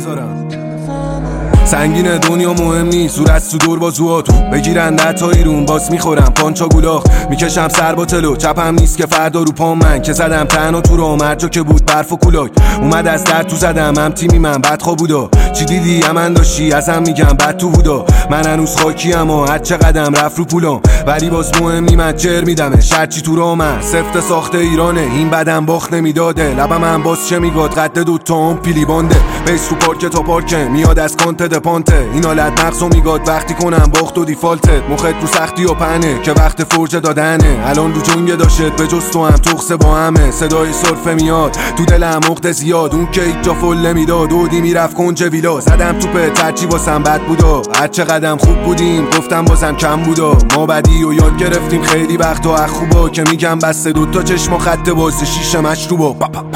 نمیذارم. سنگین دنیا مهم نیست، صورت تو دور بازوهاتو بگیرن نتایی رون باز میخورم پانچا گولاخ میکشم سر با تلو چپم نیست که فردا رو پام من که زدم تنها تو راه مرجا که بود برف و کولاک اومد از در تو زدم هم تیمی من بدخوا بودا چی دیدی امن داشتی ازم میگم بد تو بودا من هنوز خاکی اما هر چه قدم رفت رو پولام ولی باز مهم نی من جر میدمه شرچی تو راه من سفت ساخته ایرانه این بدم باخت نمیداده لبم هم باز چه میگاد قد دوتا هم پیلی بانده بیس رو پارک تا پارکه میاد از کانت دپانته این حالت مغزو میگاد وقتی کنم باخت و دیفالتت مخت رو سختی و پنه که وقت فرجه دادنه الان رو جنگ داشت به جز تو هم تخصه با همه صدای سرفه میاد تو دلم مخت زیاد اون که ایجا فل نمیداد دودی میرفت کنج ویلا زدم توپه ترچی واسم بد بودا هرچه قدم خوب بودیم گفتم بازم کم بودا ما بدی و یاد گرفتیم خیلی وقت و اخوبا که میگم بسته دوتا چشم و خط باز شیشه مشروبا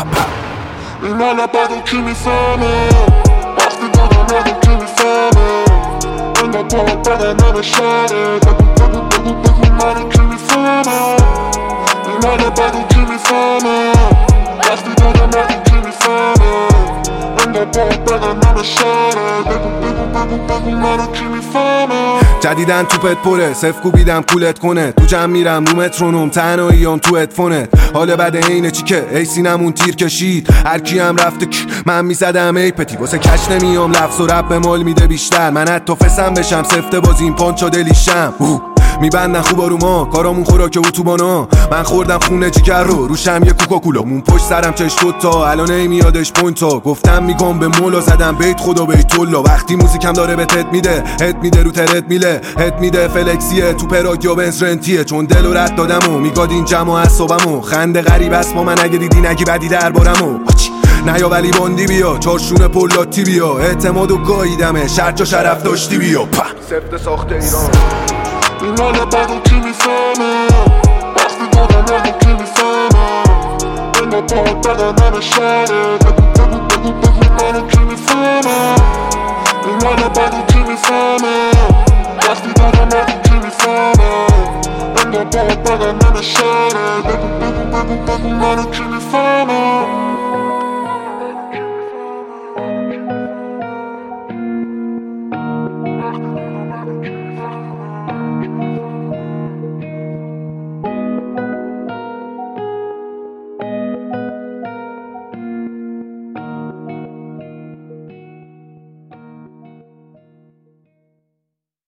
این حالا بدو کی میفهمه وقتی دادم ندو کی میفهمه انگار باید بدنم شهره بگو منو کی میفهمه این حالا بدو کی میفهمه وقتی دادم ندو کی میفهمه انگار باید بدنم شهره بگو منو کی میفهمه جدیدن توپت پره صف کوبیدم کولت کنه تو جمع میرم رو مترونوم تنهاییام تو ادفونت حال بده اینه چی که ای سینمون تیر کشید هر کی هم رفته من میزدم ای پتی واسه کش نمیام لفظ و رب به مال میده بیشتر من حتی فسم بشم سفته بازیم پانچا دلیشم میبندن خوبا رو ما کارامون خوراک اتوبانا من خوردم خونه جیگر رو روشم یه کوکاکولامون پشت سرم چش دوتا الان نمیادش پوینتا گفتم میگم به مولا زدم بیت خدا بیت الله وقتی موزیکم داره به تت میده هت میده رو ترت میله هت میده فلکسیه تو پراگ یا بنز رنتیه چون دل و رد دادم و میگاد این جمع و اعصابمو خنده غریب است با من اگه دیدی نگی بدی دربارمو نه یا ولی باندی بیا چارشون پولاتی بیا اعتماد و گاییدمه شرچ شرف داشتی بیا سفت ساخت ایران این حالا بدو کی میفهمه وقتی دادم ندو کی میفهمه انگار باید بدنم شهره بگو منو کی میفهمه این حالا بدو کی میفهمه وقتی دادم ندو کی میفهمه انگار باید بدنم شهره بگو منو کی میفهمه